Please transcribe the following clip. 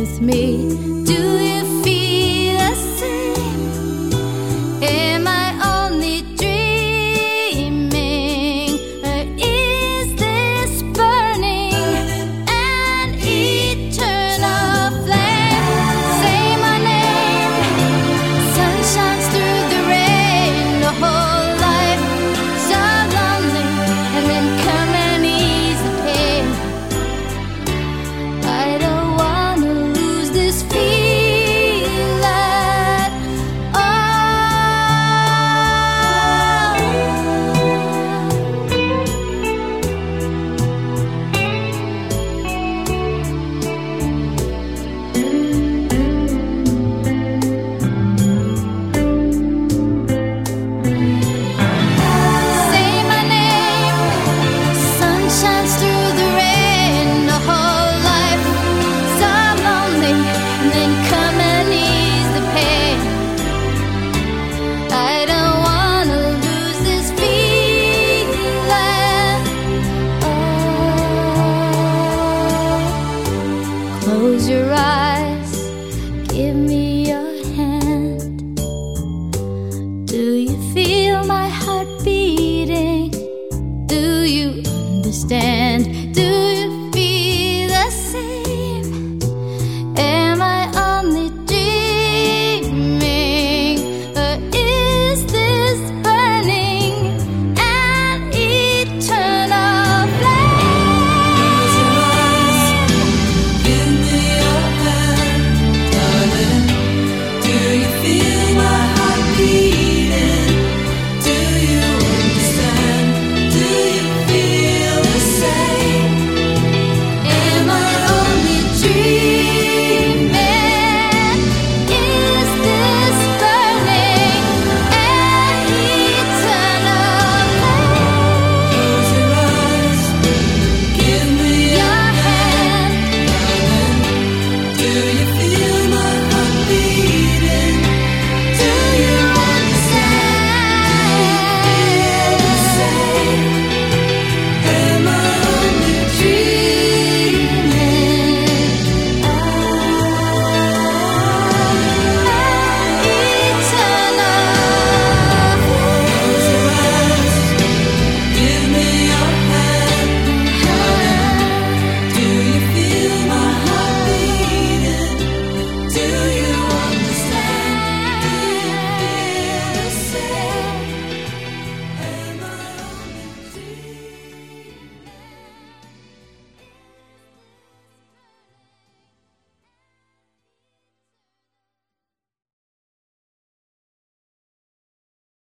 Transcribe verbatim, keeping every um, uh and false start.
with me. Do you feel the same? Am I only dreaming, or is this burning an eternal flame? Say my name, sun shines through the rain. The whole life so lonely, and then come and ease the pain. I don't wanna lose this feeling at Say my name, sun shines through the rain. The whole life so lonely, and then come and ease the pain. I don't wanna lose this feeling. Oh, close your eyes, give me